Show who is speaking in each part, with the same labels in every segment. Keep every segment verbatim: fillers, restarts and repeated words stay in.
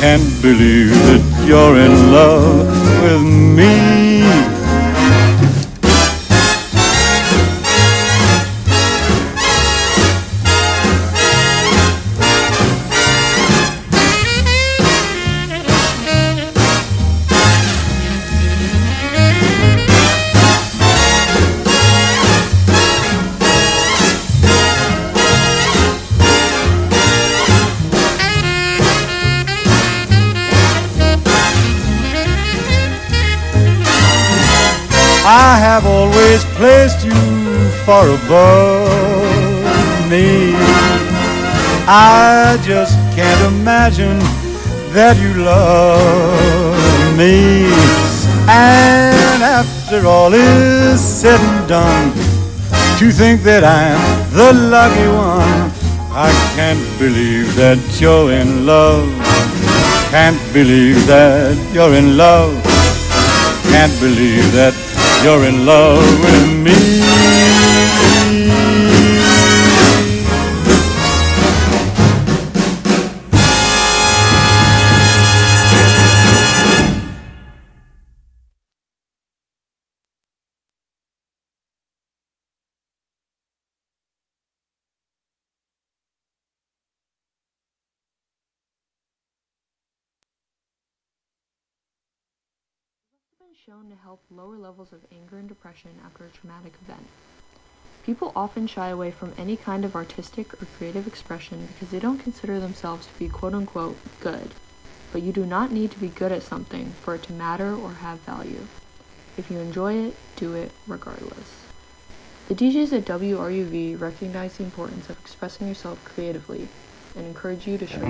Speaker 1: can't believe that you're in love with me. I have always placed you far above me. I just can't imagine that you love me. And after all is said and done, to think that I'm the lucky one. I can't believe that you're in love. Can't believe that you're in love. Can't believe that you're in love with me.
Speaker 2: Shown to help lower levels of anger and depression after a traumatic event. People often shy away from any kind of artistic or creative expression because they don't consider themselves to be quote-unquote good. But you do not need to be good at something for it to matter or have value. If you enjoy it, do it regardless. The D Js at W R U V recognize the importance of expressing yourself creatively and encourage you to show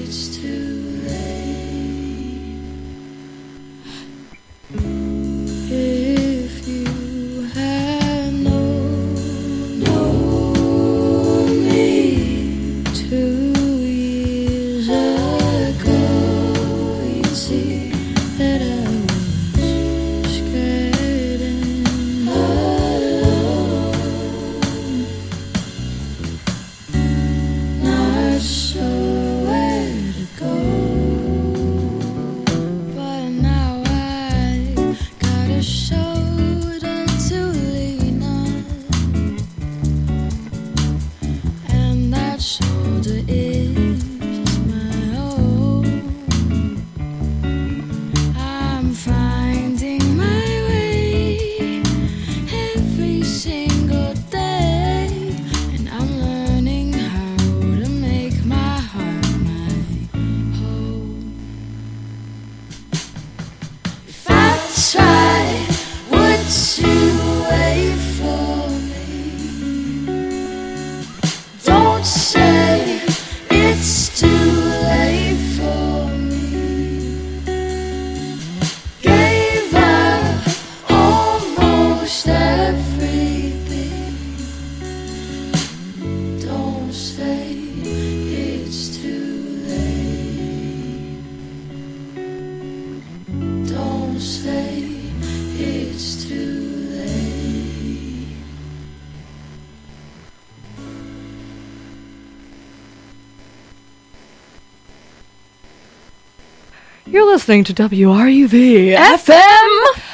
Speaker 3: it's too late. If you had known, known me two years ago, you'd see that I was scared and alone, not sure where to go. But now I got a shoulder to lean on, and that shoulder is my own. I'm finding my way every single day, and I'm learning how to make my heart my home. If I tried, would you wait for me? Don't say it's too late for me. Gave up almost everything. Don't say it's too late. Don't say it's too late.
Speaker 4: You're listening to W R U V F M